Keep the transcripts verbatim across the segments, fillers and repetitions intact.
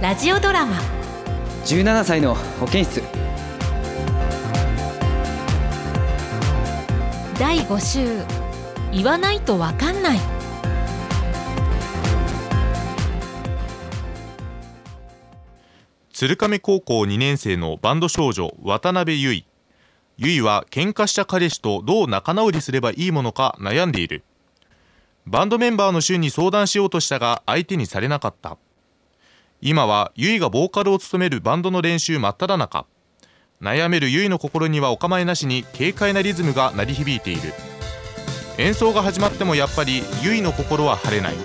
ラジオドラマじゅうななさいの保健室だいご週、言わないとわかんない。 鶴亀高校にねん生のバンド少女渡辺優衣。優衣は喧嘩した彼氏とどう仲直りすればいいものか悩んでいる。バンドメンバーの俊に相談しようとしたが相手にされなかった。今は優衣がボーカルを務めるバンドの練習真っ只中。悩める優衣の心にはお構いなしに軽快なリズムが鳴り響いている。演奏が始まってもやっぱり優衣の心は晴れない。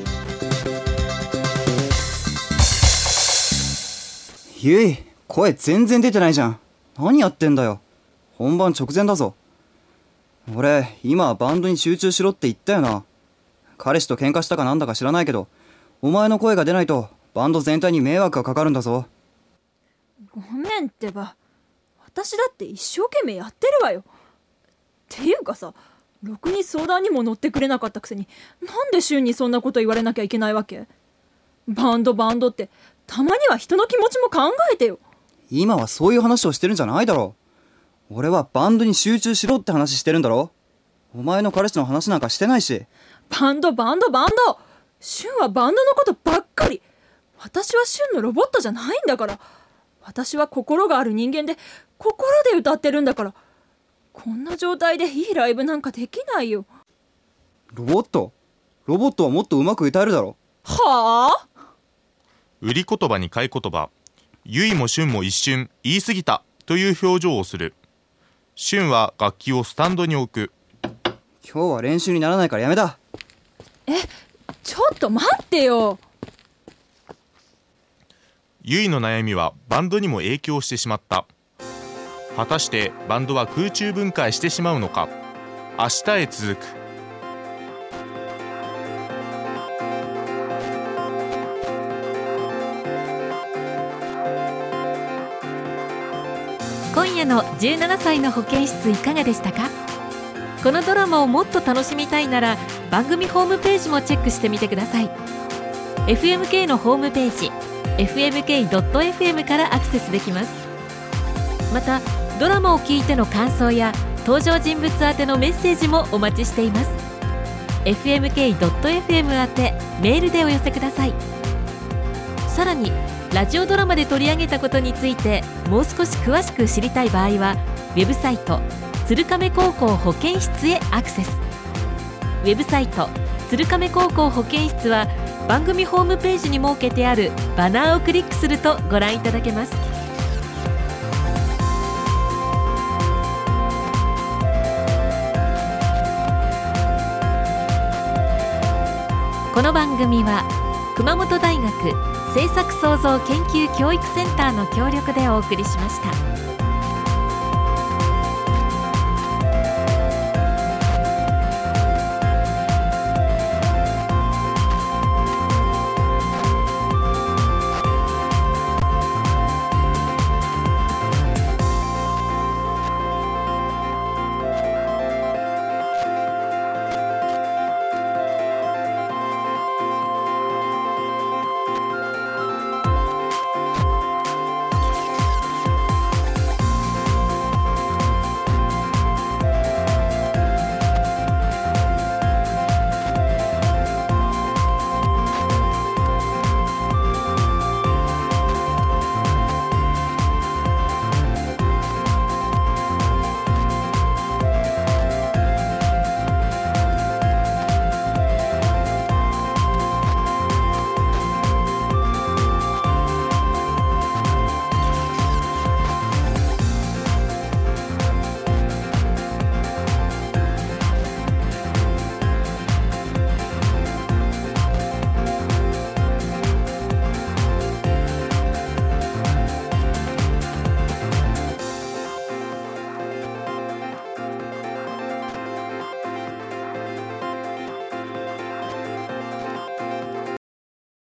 ゆい、声全然出てないじゃん。何やってんだよ。本番直前だぞ。俺、今はバンドに集中しろって言ったよな。彼氏と喧嘩したかなんだか知らないけど、お前の声が出ないとバンド全体に迷惑がかかるんだぞ。 ごめんってば。私だって一生懸命やってるわよ。っていうかさ、ろくに相談にも乗ってくれなかったくせに、なんで俊にそんなこと言われなきゃいけないわけ？バンドバンドってたまには人の気持ちも考えてよ。 今はそういう話をしてるんじゃないだろう。俺はバンドに集中しろって話してるんだろ。お前の彼氏の話なんかしてないし。 バンドバンドバンド、俊はバンドのことばっかり。私は俊のロボットじゃないんだから。私は心がある人間で心で歌ってるんだから。こんな状態でいいライブなんかできないよ。 ロボットロボットはもっとうまく歌えるだろ。 はあ？ 売り言葉に買い言葉。優衣も俊も一瞬言い過ぎたという表情をする。俊は楽器をスタンドに置く。 今日は練習にならないからやめだ。 え、ちょっと待ってよ。 優衣の悩みはバンドにも影響してしまった。果たしてバンドは空中分解してしまうのか。明日へ続く。 今夜のじゅうななさいの保健室いかがでしたか？このドラマをもっと楽しみたいなら番組ホームページもチェックしてみてください。 エフエムケー のホームページ エフエムケードットエフエム からアクセスできます。またドラマを聞いての感想や登場人物宛てのメッセージもお待ちしています。 エフエムケードットエフエム 宛てメールでお寄せください。さらにラジオドラマで取り上げたことについてもう少し詳しく知りたい場合はウェブサイト鶴亀高校保健室へアクセス。ウェブサイト鶴亀高校保健室は番組ホームページに設けてあるバナーをクリックするとご覧いただけます。この番組は熊本大学政策創造研究教育センターの協力でお送りしました。